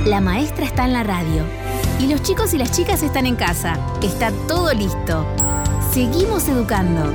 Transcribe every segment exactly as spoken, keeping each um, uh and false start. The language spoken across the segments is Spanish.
La maestra está en la radio y los chicos y las chicas están en casa. Está todo listo. Seguimos educando.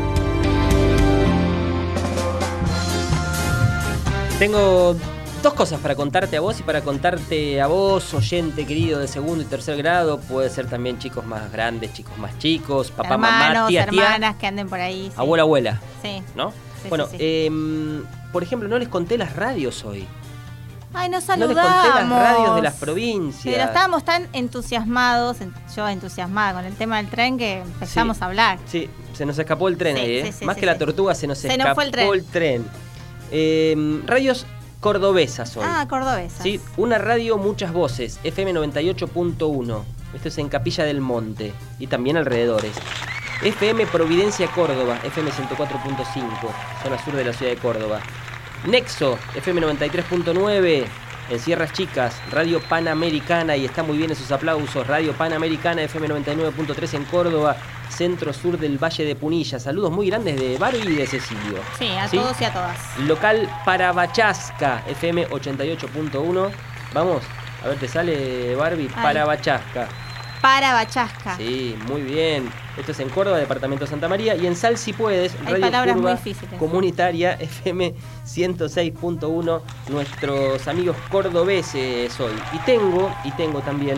Tengo dos cosas para contarte a vos y para contarte a vos, oyente querido de segundo y tercer grado. Puede ser también chicos más grandes, chicos más chicos, papá, Hermanos, mamá, tía, tía. hermanas que anden por ahí. Sí. Abuela, abuela. Sí. ¿No? Sí, bueno, sí, sí. Eh, por ejemplo, no les conté las radios hoy. Ay, nos No saludamos. les conté las radios de las provincias. Pero estábamos tan entusiasmados, yo entusiasmada con el tema del tren, que empezamos Sí. a hablar. Sí, se nos escapó el tren Sí, ahí, ¿eh? sí, sí, Más sí, que la sí. tortuga se nos Se nos escapó fue el tren. el tren. Eh, radios cordobesas hoy. Ah, cordobesa. Sí, una radio, muchas voces, F M noventa y ocho punto uno. Esto es en Capilla del Monte y también alrededores. F M Providencia Córdoba, F M ciento cuatro punto cinco, zona sur de la ciudad de Córdoba. Nexo, F M noventa y tres punto nueve, en Sierras Chicas. Radio Panamericana, y está muy bien esos aplausos. Radio Panamericana, F M noventa y nueve punto tres en Córdoba, centro sur del Valle de Punilla. Saludos muy grandes de Barbie y de Cecilio. Sí, a ¿Sí? todos y a todas. Local Parabachasca, F M ochenta y ocho punto uno. Vamos, a ver, te sale Barbie. Ay. Parabachasca. Para Bachasca. Sí, muy bien. Esto es en Córdoba, departamento de Santa María. Y en Sal Si Puedes, Hay Radio palabras Curva muy difíciles. Comunitaria, F M ciento seis punto uno. Nuestros amigos cordobeses hoy. Y tengo, y tengo también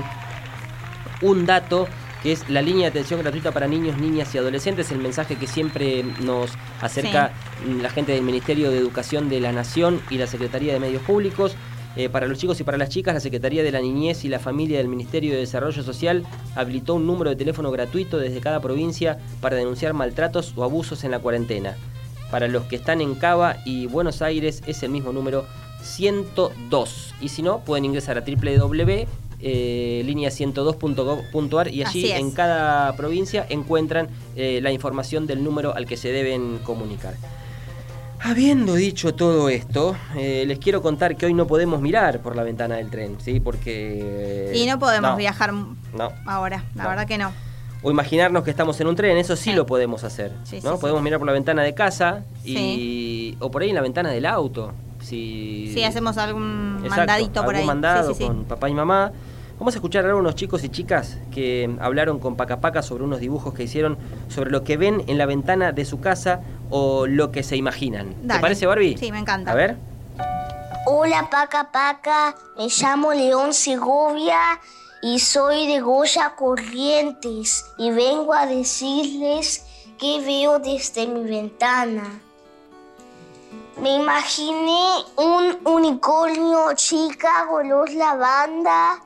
un dato, que es la línea de atención gratuita para niños, niñas y adolescentes. El mensaje que siempre nos acerca sí. la gente del Ministerio de Educación de la Nación y la Secretaría de Medios Públicos. Eh, para los chicos y para las chicas, la Secretaría de la Niñez y la Familia del Ministerio de Desarrollo Social habilitó un número de teléfono gratuito desde cada provincia para denunciar maltratos o abusos en la cuarentena. Para los que están en Cava y Buenos Aires es el mismo número, ciento dos. Y si no, pueden ingresar a doble u doble u doble u punto línea ciento dos punto gov punto ar y allí en cada provincia encuentran eh, la información del número al que se deben comunicar. Habiendo dicho todo esto, eh, les quiero contar que hoy no podemos mirar por la ventana del tren, ¿sí? Porque... Y no podemos no, viajar no, ahora, la no. verdad que no. O imaginarnos que estamos en un tren, eso sí, Sí. lo podemos hacer, Sí, ¿no? sí, Podemos sí. mirar por la ventana de casa y Sí. o por ahí en la ventana del auto. Si Sí, hacemos algún Exacto, mandadito por algún ahí. mandado Sí, sí, sí. con papá y mamá. Vamos a escuchar ahora unos chicos y chicas que hablaron con Paca Paca sobre unos dibujos que hicieron sobre lo que ven en la ventana de su casa o lo que se imaginan. Dale. ¿Te parece, Barbie? Sí, me encanta. A ver. Hola Paca Paca, me llamo León Segovia y soy de Goya Corrientes y vengo a decirles qué veo desde mi ventana. Me imaginé un unicornio chica color lavanda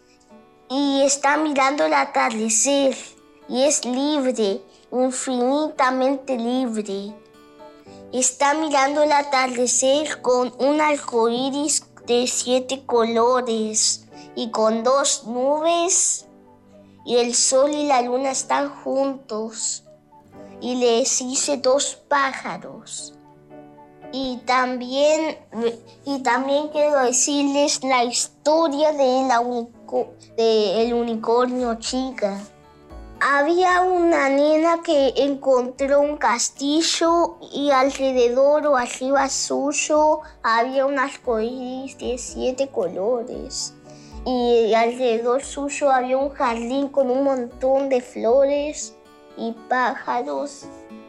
y está mirando el atardecer y es libre, infinitamente libre. Está mirando el atardecer con un arco iris de siete colores y con dos nubes, y el sol y la luna están juntos, y les hice dos pájaros. Y también, y también quiero decirles la historia de la unico, de el unicornio chica. Había una nena que encontró un castillo y alrededor o arriba suyo había un arcoíris de siete colores. Y alrededor suyo había un jardín con un montón de flores y pájaros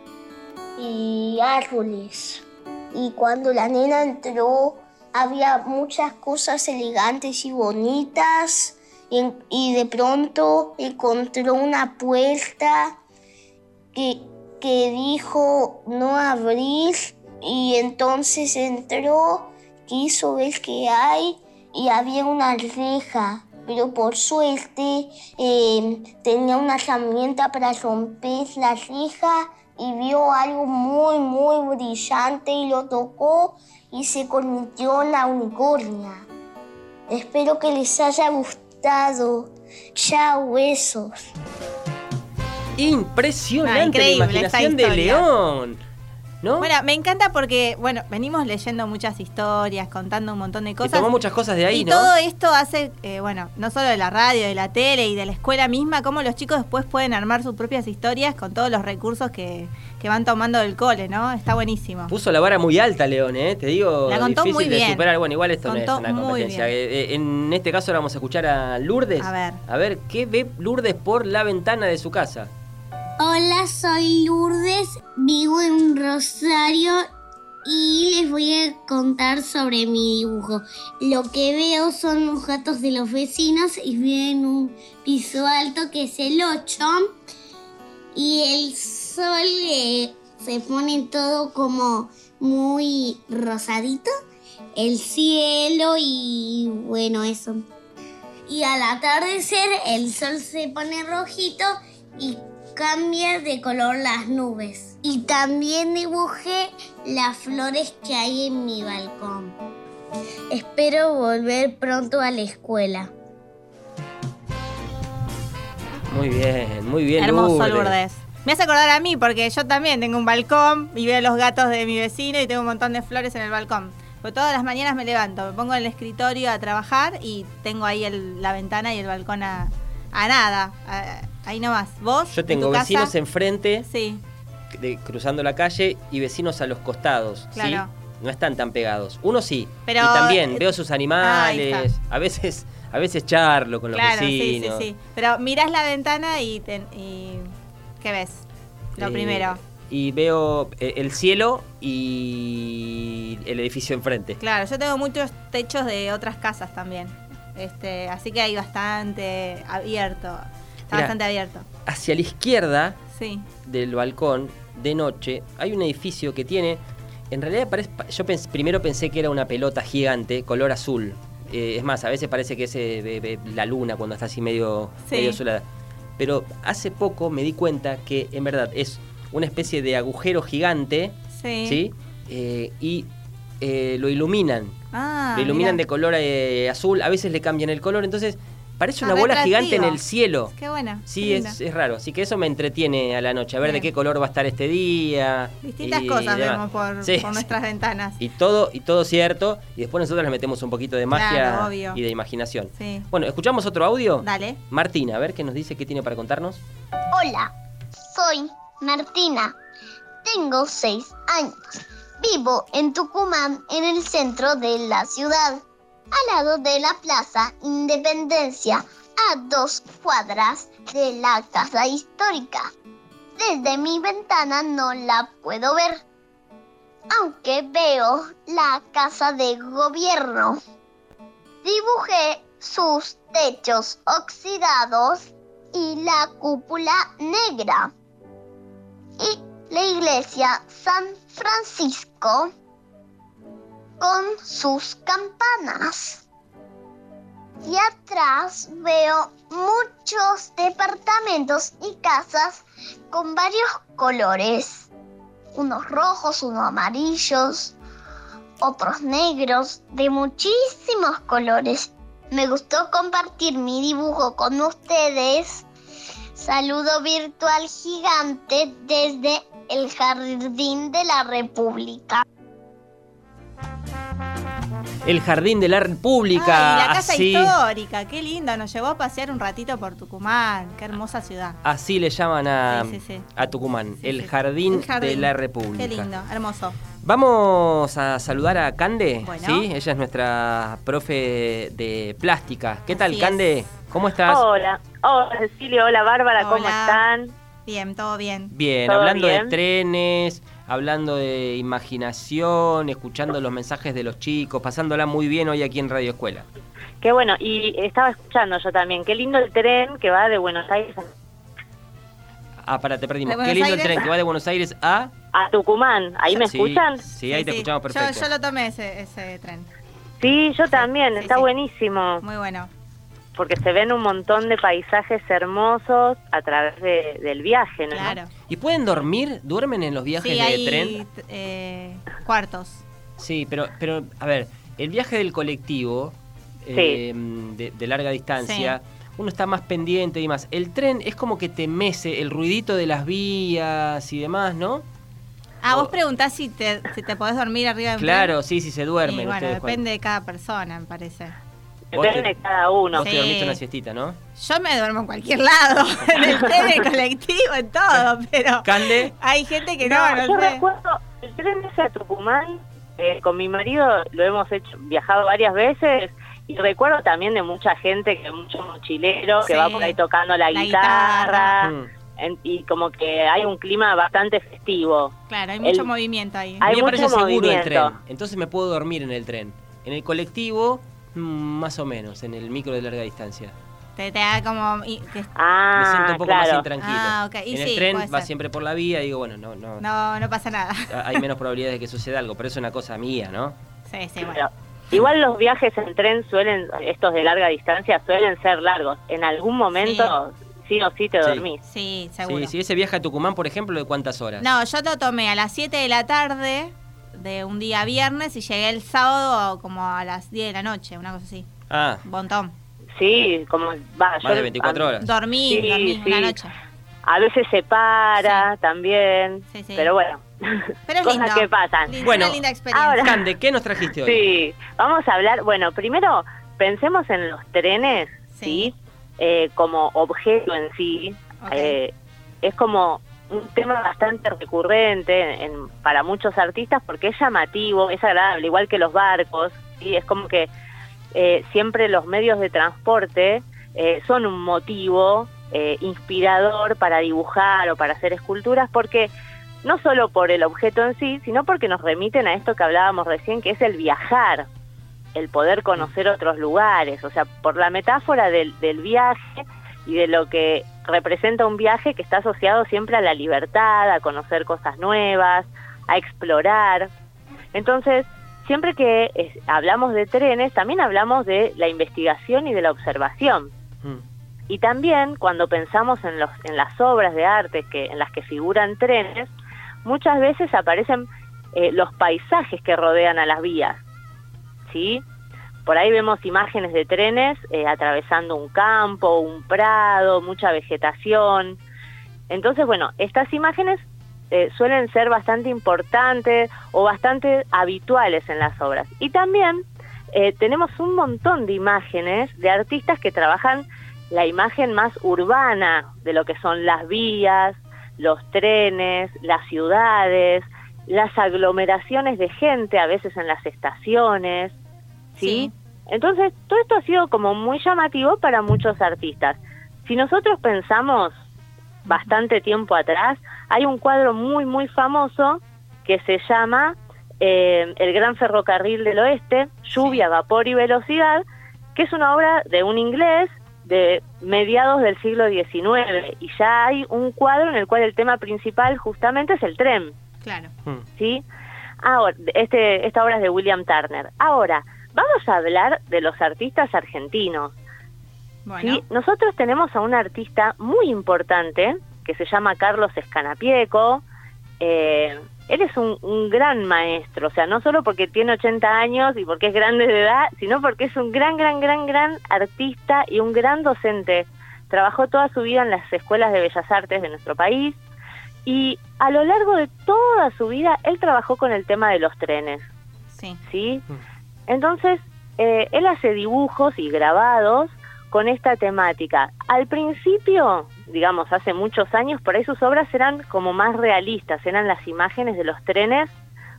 y árboles. Y cuando la nena entró, había muchas cosas elegantes y bonitas. Y, y de pronto encontró una puerta que, que dijo no abrir. Y entonces entró, quiso ver qué hay y había una reja. Pero por suerte eh, tenía una herramienta para romper la reja. Y vio algo muy, muy brillante y lo tocó y se convirtió en la unicornia. Espero que les haya gustado. Chao, besos. Impresionante Ah, increíble la imaginación esta de historia. León. ¿no? Bueno, me encanta porque, bueno, venimos leyendo muchas historias, contando un montón de cosas. Y tomó muchas cosas de ahí, y ¿no? Y todo esto hace, eh, bueno, no solo de la radio, de la tele y de la escuela misma, cómo los chicos después pueden armar sus propias historias con todos los recursos que, que van tomando del cole, ¿no? Está buenísimo. Puso la vara muy alta, León, ¿eh? Te digo, La contó difícil muy de bien. superar. Bueno, igual esto Contó no es una muy competencia. bien. Eh, eh, en este caso ahora vamos a escuchar a Lourdes. A ver. A ver, ¿qué ve Lourdes por la ventana de su casa? Hola, soy Lourdes, vivo en Rosario y les voy a contar sobre mi dibujo. Lo que veo son los gatos de los vecinos y vivo en un piso alto que es el ocho y el sol eh, se pone todo como muy rosadito, el cielo y bueno, eso. Y al atardecer el sol se pone rojito y cambia de color las nubes. Y también dibujé las flores que hay en mi balcón. Espero volver pronto a la escuela. Muy bien, muy bien, Hermoso, Lourdes. Lourdes. Me hace acordar a mí porque yo también tengo un balcón y veo los gatos de mi vecino y tengo un montón de flores en el balcón. Porque todas las mañanas me levanto, me pongo en el escritorio a trabajar y tengo ahí el, la ventana y el balcón a, a nada. A, ahí nomás. ¿Vos? Yo tengo en tu vecinos casa? enfrente, Sí, de, cruzando la calle, y vecinos a los costados, claro. ¿sí? No están tan pegados. Uno sí. Pero, y también eh, veo sus ahí animales. está. A veces, a veces charlo con los claro, sí, vecinos. sí, sí. Pero mirás la ventana y, te, y ¿qué ves? Lo Eh, primero. Y veo eh, el cielo y el edificio enfrente. Claro, yo tengo muchos techos de otras casas también. Este, así que hay bastante abierto. Está Mirá. bastante abierto. Hacia la izquierda Sí. del balcón, de noche, hay un edificio que tiene... En realidad parece, yo pens, primero pensé que era una pelota gigante, color azul. Eh, es más, a veces parece que es eh, eh, la luna cuando está así medio, Sí. medio azulada. Pero hace poco me di cuenta que en verdad es una especie de agujero gigante, Sí. ¿sí? Eh, y eh, lo iluminan. Ah, lo iluminan mirá. de color eh, azul, a veces le cambian el color, entonces parece una Ah, bola retractivo. gigante en el cielo. Qué buena. Sí, qué linda. es, es raro. Así que eso me entretiene a la noche, a ver Bien. de qué color va a estar este día. Distintas y cosas demás. vemos por, Sí, por sí. nuestras ventanas. Y todo, y todo cierto, y después nosotros le metemos un poquito de magia Claro, obvio. y de imaginación. Sí. Bueno, ¿escuchamos otro audio? Dale. Martina, a ver qué nos dice, qué tiene para contarnos. Hola, soy Martina. Tengo seis años. Vivo en Tucumán, en el centro de la ciudad, al lado de la Plaza Independencia, a dos cuadras de la casa histórica. Desde mi ventana no la puedo ver, aunque veo la casa de gobierno. Dibujé sus techos oxidados y la cúpula negra. Y la iglesia San Francisco con sus campanas. Y atrás veo muchos departamentos y casas con varios colores. Unos rojos, unos amarillos, otros negros, de muchísimos colores. Me gustó compartir mi dibujo con ustedes. Saludo virtual gigante desde el Jardín de la República. El Jardín de la República. Ay, la casa así, histórica, qué lindo. Nos llevó a pasear un ratito por Tucumán. Qué hermosa ciudad. así le llaman a, Sí, sí, sí. a Tucumán. Sí, el, sí. Jardín El jardín. de la República. Qué lindo, hermoso. Vamos a saludar a Cande, Bueno. ¿sí? Ella es nuestra profe de plástica. ¿Qué tal, Así Cande? es. ¿Cómo estás? Hola, hola Cecilia, hola Bárbara, ¿cómo Hola. están? Bien, todo bien. Bien, ¿Todo hablando bien? de trenes, hablando de imaginación, escuchando los mensajes de los chicos, pasándola muy bien hoy aquí en Radio Escuela. Qué bueno, y estaba escuchando yo también, qué lindo el tren que va de Buenos Aires Ah, para, te perdimos. ¿De Qué Buenos lindo el Aires? tren que va de Buenos Aires a... a Tucumán, ¿ahí me Sí, escuchan? Sí, ahí te escuchamos Yo- perfecto. Yo, lo tomé ese, ese tren. Sí, yo también, sí, está sí. buenísimo, Muy bueno. porque se ven un montón de paisajes hermosos a través de- del viaje, ¿no? Claro. ¿Y pueden dormir? ¿Duermen en los viajes Sí, de hay tren? eh, cuartos. Sí, pero, pero, a ver, el viaje del colectivo, Sí. eh, de, de larga distancia, uno está más pendiente y más. El tren es como que te mece el ruidito de las vías y demás, ¿no? Ah, O- vos preguntás si te, si te podés dormir arriba de un Claro, tren. sí, sí, se duermen. Y bueno, ustedes depende de cada persona, me parece. Vos Depende te- de cada uno. Vos te Sí. dormiste una siestita, ¿no? Yo me duermo en cualquier lado, en el tren, en el colectivo, en todo, pero Cande, hay gente que No, no, yo no sé. recuerdo el tren ese a Tucumán, eh, con mi marido lo hemos hecho, viajado varias veces, y recuerdo también de mucha gente, que mucho mochilero, que Sí. va por ahí tocando la, La guitarra, guitarra. Mm. en- y como que hay un clima bastante festivo. Claro, hay mucho el- movimiento ahí. a Hay mí me parece mucho seguro el movimiento. tren. Entonces me puedo dormir en el tren. En el colectivo, mm, más o menos, en el micro de larga distancia. Te, te da como... y- que- Ah, Me siento un poco más claro. intranquilo. Ah, ok. Y En sí, el tren puede va ser. siempre por la vía y digo, bueno, no, no, no, no pasa nada. hay menos probabilidades de que suceda algo, pero es una cosa mía, ¿no? Sí, sí, bueno. Pero igual los viajes en tren suelen, estos de larga distancia, suelen ser largos. En algún momento, sí, o sí te Sí. dormís. Sí, seguro. Sí, sí, ese viaje a Tucumán, por ejemplo, ¿de cuántas horas? No, yo lo tomé a las siete de la tarde de un día viernes y llegué el sábado como a las diez de la noche, una cosa así. Ah, Un montón. Sí, como va, más de veinticuatro horas. Dormí, Sí, dormí sí. una noche. A veces se para también, Sí, sí. pero bueno, Pero es cosas lindo. que pasan. Lin- Bueno, una linda experiencia. ahora- Cande, ¿qué nos trajiste hoy? Sí, vamos a hablar, bueno, primero pensemos en los trenes, Sí. ¿sí? Eh, como objeto en sí. Ok. Eh, es como un tema bastante recurrente en, para muchos artistas porque es llamativo, es agradable, igual que los barcos, ¿sí? Es como que eh, siempre los medios de transporte eh, son un motivo eh, inspirador para dibujar o para hacer esculturas, porque no solo por el objeto en sí, sino porque nos remiten a esto que hablábamos recién, que es el viajar, el poder conocer otros lugares, o sea, por la metáfora del, del viaje y de lo que representa un viaje que está asociado siempre a la libertad, a conocer cosas nuevas, a explorar. Entonces, siempre que es, hablamos de trenes, también hablamos de la investigación y de la observación. Mm. Y también cuando pensamos en, los, en las obras de arte que, en las que figuran trenes, muchas veces aparecen eh, los paisajes que rodean a las vías, ¿sí? Por ahí vemos imágenes de trenes eh, atravesando un campo, un prado, mucha vegetación. Entonces, bueno, estas imágenes eh, suelen ser bastante importantes o bastante habituales en las obras. Y también eh, tenemos un montón de imágenes de artistas que trabajan la imagen más urbana de lo que son las vías, los trenes, las ciudades, las aglomeraciones de gente a veces en las estaciones, ¿sí? Sí. Entonces, todo esto ha sido como muy llamativo para muchos artistas. Si nosotros pensamos bastante tiempo atrás, hay un cuadro muy, muy famoso que se llama eh, El Gran Ferrocarril del Oeste, Lluvia, Sí. Vapor y Velocidad, que es una obra de un inglés de mediados del siglo diecinueve, y ya hay un cuadro en el cual el tema principal justamente es el tren, Claro. Mm. ¿sí? Ahora, este, esta obra es de William Turner. Ahora, vamos a hablar de los artistas argentinos. Bueno. ¿Sí? Nosotros tenemos a un artista muy importante que se llama Carlos Escanapieco. Eh, él es un, un gran maestro, o sea, no solo porque tiene ochenta años y porque es grande de edad, sino porque es un gran, gran, gran, gran artista y un gran docente. Trabajó toda su vida en las escuelas de bellas artes de nuestro país y a lo largo de toda su vida él trabajó con el tema de los trenes, Sí. ¿sí? Entonces, eh, él hace dibujos y grabados con esta temática. Al principio, digamos, hace muchos años, por ahí sus obras eran como más realistas, eran las imágenes de los trenes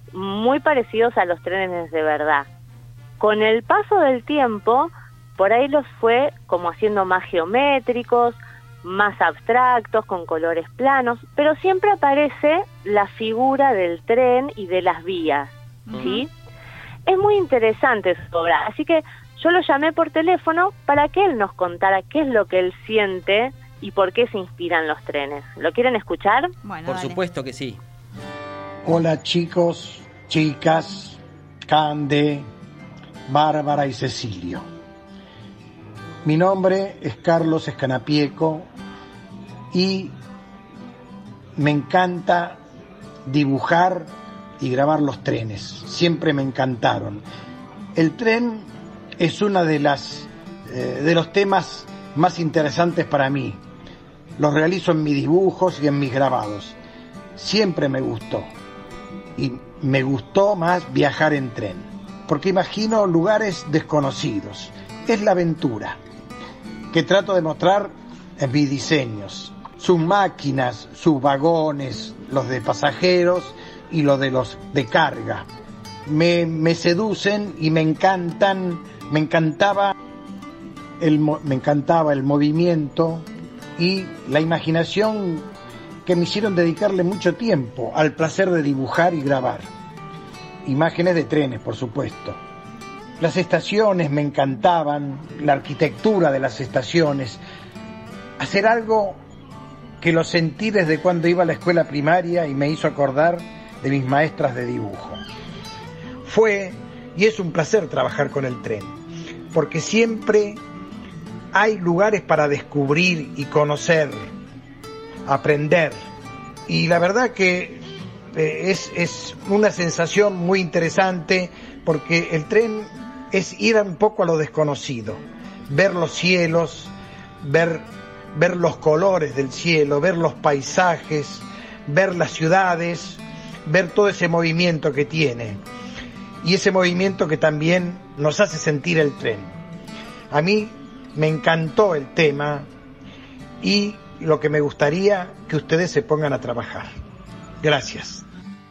muy parecidos a los trenes de verdad. Con el paso del tiempo, por ahí los fue como haciendo más geométricos, más abstractos, con colores planos, pero siempre aparece la figura del tren y de las vías, ¿sí? Es muy interesante su obra, así que yo lo llamé por teléfono para que él nos contara qué es lo que él siente y por qué se inspiran los trenes. ¿Lo quieren escuchar? Bueno, Por dale. supuesto que sí. Hola chicos, chicas, Cande, Bárbara y Cecilio. Mi nombre es Carlos Escanapieco y me encanta dibujar y grabar los trenes. Siempre me encantaron. El tren es una de las eh, de los temas más interesantes para mí. Los realizo en mis dibujos y en mis grabados. Siempre me gustó. y me gustó más viajar en tren, porque imagino lugares desconocidos. Es la aventura que trato de mostrar en mis diseños. Sus máquinas, sus vagones, los de pasajeros y los de los de carga. Me, me seducen y me encantan, me encantaba el, me encantaba el movimiento y la imaginación que me hicieron dedicarle mucho tiempo al placer de dibujar y grabar. Imágenes de trenes, por supuesto. Las estaciones me encantaban, la arquitectura de las estaciones. Hacer algo que lo sentí desde cuando iba a la escuela primaria y me hizo acordar de mis maestras de dibujo. Fue y es un placer trabajar con el tren, porque siempre hay lugares para descubrir y conocer, aprender. Y la verdad que eh, es, es una sensación muy interesante, porque el tren es ir un poco a lo desconocido, ver los cielos, ver, ver los colores del cielo, ver los paisajes, ver las ciudades, ver todo ese movimiento que tiene. Y ese movimiento que también nos hace sentir el tren. A mí me encantó el tema y lo que me gustaría que ustedes se pongan a trabajar. Gracias.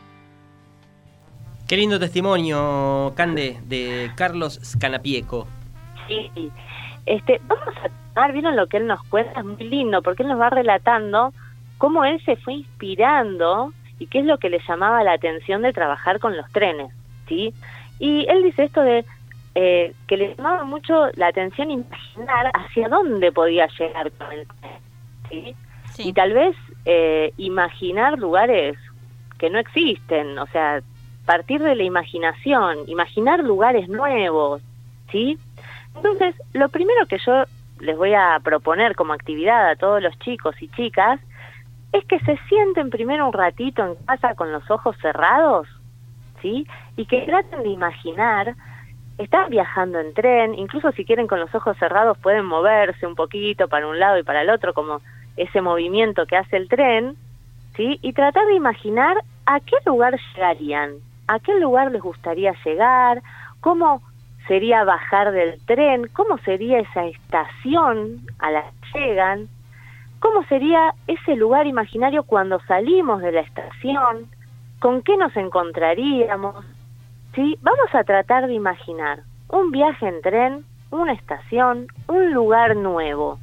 Qué lindo testimonio, Cande, de Carlos Scanapieco. Sí, este, vamos a tomar, vieron lo que él nos cuenta, es muy lindo, porque él nos va relatando cómo él se fue inspirando y qué es lo que le llamaba la atención de trabajar con los trenes. ¿Sí? Y él dice esto de eh, que le llamaba mucho la atención imaginar hacia dónde podía llegar con el tren, ¿sí? Sí. Y tal vez eh, imaginar lugares que no existen, o sea, partir de la imaginación, imaginar lugares nuevos, ¿sí? Entonces, lo primero que yo les voy a proponer como actividad a todos los chicos y chicas es que se sienten primero un ratito en casa con los ojos cerrados, ¿sí? Y que traten de imaginar, están viajando en tren, incluso si quieren con los ojos cerrados pueden moverse un poquito para un lado y para el otro, como ese movimiento que hace el tren, ¿sí? Y tratar de imaginar a qué lugar llegarían, a qué lugar les gustaría llegar, cómo sería bajar del tren, cómo sería esa estación a la que llegan, cómo sería ese lugar imaginario cuando salimos de la estación, con qué nos encontraríamos, ¿sí? Vamos a tratar de imaginar un viaje en tren, una estación, un lugar nuevo.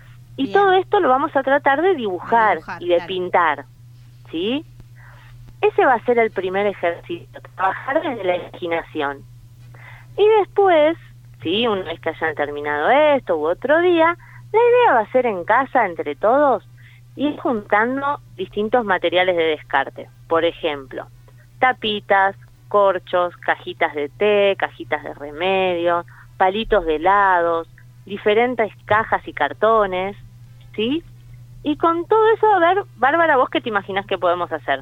Y Bien. Todo esto lo vamos a tratar de dibujar, de dibujar y de claro. pintar, ¿sí? Ese va a ser el primer ejercicio, trabajar desde la imaginación. Y después, ¿sí? Una vez que hayan terminado esto u otro día, la idea va a ser en casa, entre todos, ir juntando distintos materiales de descarte. Por ejemplo, tapitas, corchos, cajitas de té, cajitas de remedio, palitos de helados, diferentes cajas y cartones, ¿sí? Y con todo eso, a ver, Bárbara, ¿vos qué te imaginas que podemos hacer?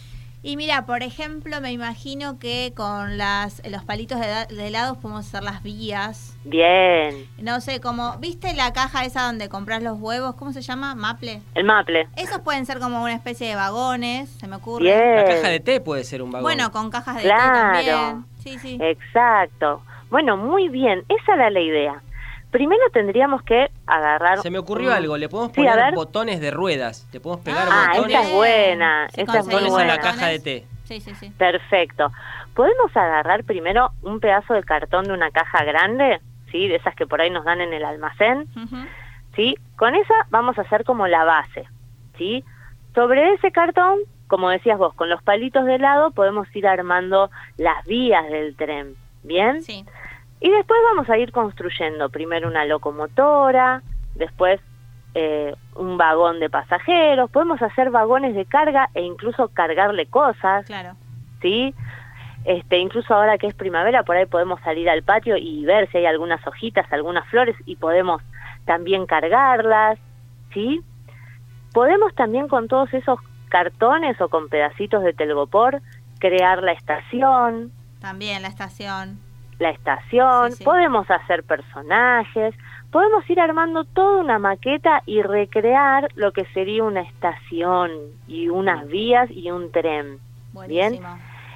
Y mira, por ejemplo, me imagino que con las los palitos de, de helados podemos hacer las vías. Bien. No sé, como, ¿viste la caja esa donde compras los huevos? ¿Cómo se llama? ¿Maple? El maple. Esos pueden ser como una especie de vagones, se me ocurre. Bien. La caja de té puede ser un vagón. Bueno, con cajas de claro. té también. Sí, sí. Exacto. Bueno, muy bien, esa era la idea. Primero tendríamos que agarrar... Se me ocurrió un... algo, le podemos sí, poner botones de ruedas. Le podemos pegar ah, botones. Ah, esa es buena. Sí, esa es muy buena. En la caja de té. Sí, sí, sí. Perfecto. Podemos agarrar primero un pedazo de cartón de una caja grande, ¿sí? De esas que por ahí nos dan en el almacén, uh-huh. ¿sí? Con esa vamos a hacer como la base, ¿sí? Sobre ese cartón, como decías vos, con los palitos de helado podemos ir armando las vías del tren, ¿bien? Sí. Y después vamos a ir construyendo primero una locomotora, después eh, un vagón de pasajeros, podemos hacer vagones de carga e incluso cargarle cosas, claro. ¿sí? Este, incluso ahora que es primavera, por ahí podemos salir al patio y ver si hay algunas hojitas, algunas flores, y podemos también cargarlas, ¿sí? Podemos también con todos esos cartones o con pedacitos de telgopor crear la estación. También la estación. La estación, sí, sí. Podemos hacer personajes, podemos ir armando toda una maqueta y recrear lo que sería una estación y unas vías y un tren. Buenísimo. Bien,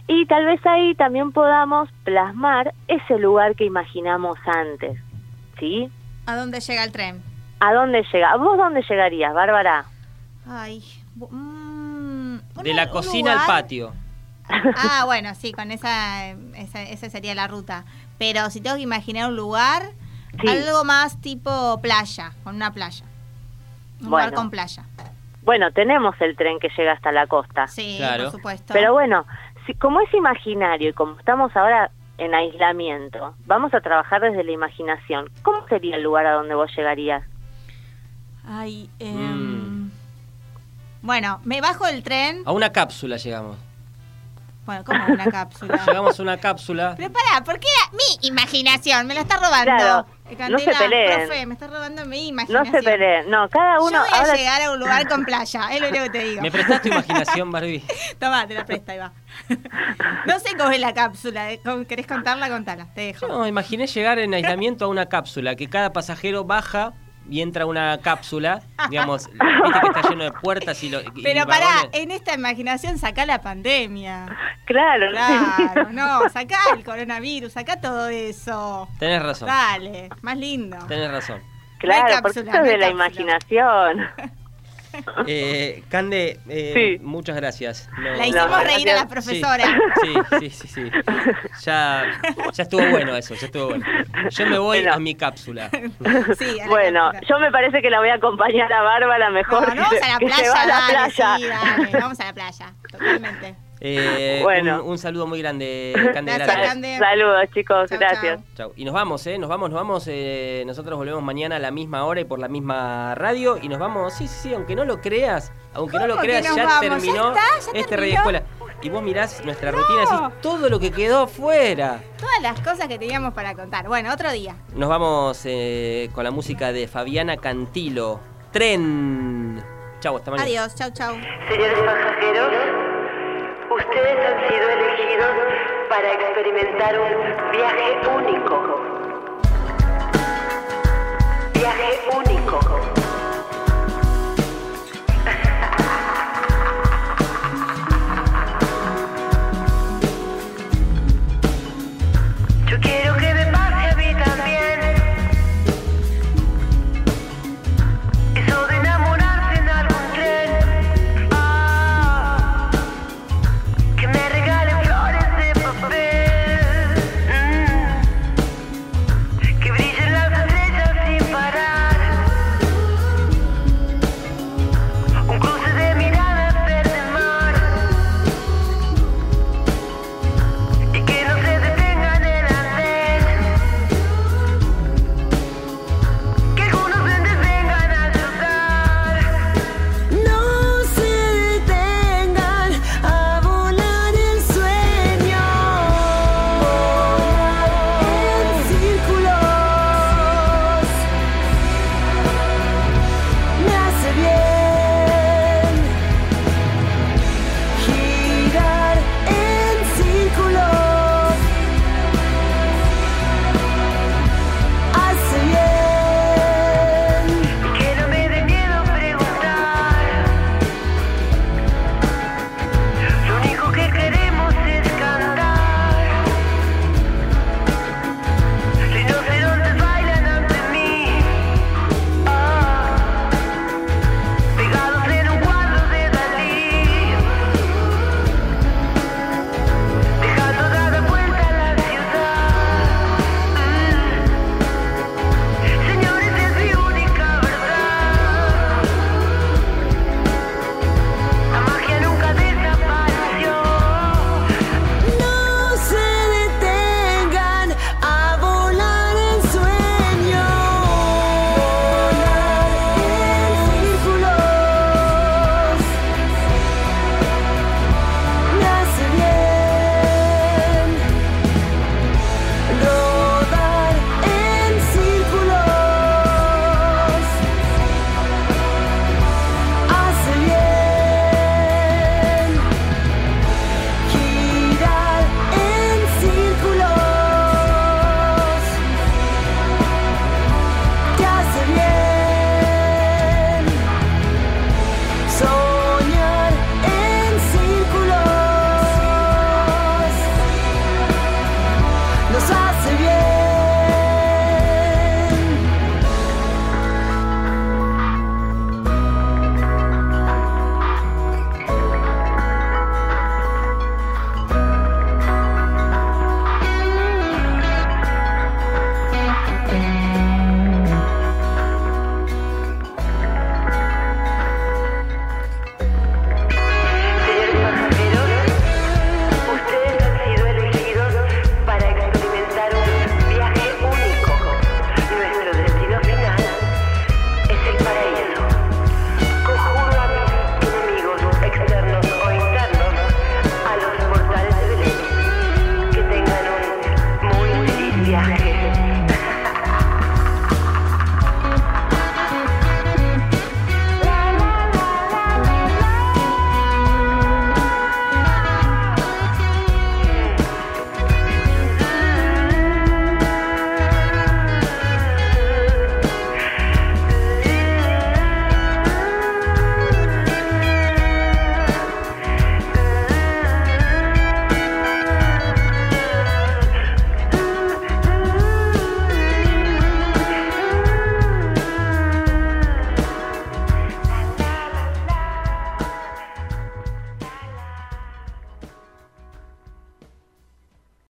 Y tal vez ahí también podamos plasmar ese lugar que imaginamos antes, ¿sí? ¿A dónde llega el tren? ¿A dónde llega? ¿Vos dónde llegarías, Bárbara? Ay, mm, De un- la un cocina al lugar- patio. Ah, bueno, sí, con esa, esa, esa sería la ruta. Pero si tengo que imaginar un lugar, Sí. algo más tipo playa, con una playa. Un Bueno. lugar con playa. Bueno, tenemos el tren que llega hasta la costa. Sí, Claro. por supuesto. Pero bueno, si, como es imaginario y como estamos ahora en aislamiento, vamos a trabajar desde la imaginación. ¿Cómo sería el lugar a donde vos llegarías? Ay, eh, Mm. bueno, me bajo del tren. A una cápsula llegamos. Bueno, como una cápsula. Llegamos a una cápsula. Pero pará, ¿por qué era mi imaginación? Me la está robando. Claro, Eh, no se Candela, peleen. profe, me está robando mi No imaginación. se peleen, no, cada uno... Yo voy a ahora llegar a un lugar con playa, es lo único que te digo. ¿Me prestás tu imaginación, Barbie? Tomá, te la presta, ahí va. No sé cómo es la cápsula, eh, ¿cómo- ¿querés contarla? Contala, te dejo. No, imaginé llegar en aislamiento a una cápsula, que cada pasajero baja y entra a una cápsula, digamos, viste que está lleno de puertas y, lo, y Pero pará, vagones. en esta imaginación sacá la pandemia. Claro, Claro, no, sacá el coronavirus, sacá todo eso. Tenés razón, Dale, más lindo. tenés razón. claro, No hay porque cápsula, esto es no hay de la cápsula. imaginación. Eh, Cande, eh, Sí. muchas gracias. No- La hicimos No, reír a la gracias. profesora. Sí, sí, sí, sí. Ya, ya estuvo bueno eso, ya estuvo bueno. Yo me voy Bueno. a mi cápsula. Sí, a la Bueno, cápsula. yo me parece que la voy a acompañar a Bárbara mejor. No, no vamos que, a la que playa, se va a la dale, playa. sí, dale, vamos a la playa, totalmente. Eh, Bueno. un, un saludo muy grande, Cande. Gracias, Gracias. Cande. Saludos, chicos, Chau, gracias. chau. Chau. Y nos vamos, ¿eh? Nos vamos, nos vamos. Eh, nosotros volvemos mañana a la misma hora y por la misma radio. Y nos vamos, sí, sí, sí, aunque no lo creas, aunque no lo ¿Cómo que creas, nos ya vamos? terminó ¿Ya está? ¿Ya este terminó? Radio Escuela. Y vos mirás nuestra rutina y decís todo lo que quedó fuera. Todas las cosas que teníamos para contar. Bueno, otro día. Nos vamos eh, con la música de Fabiana Cantilo. Tren. Chau, hasta mañana. Adiós, chau, chau. Señores pasajeros, ustedes han sido elegidos para experimentar un viaje único. Viaje único.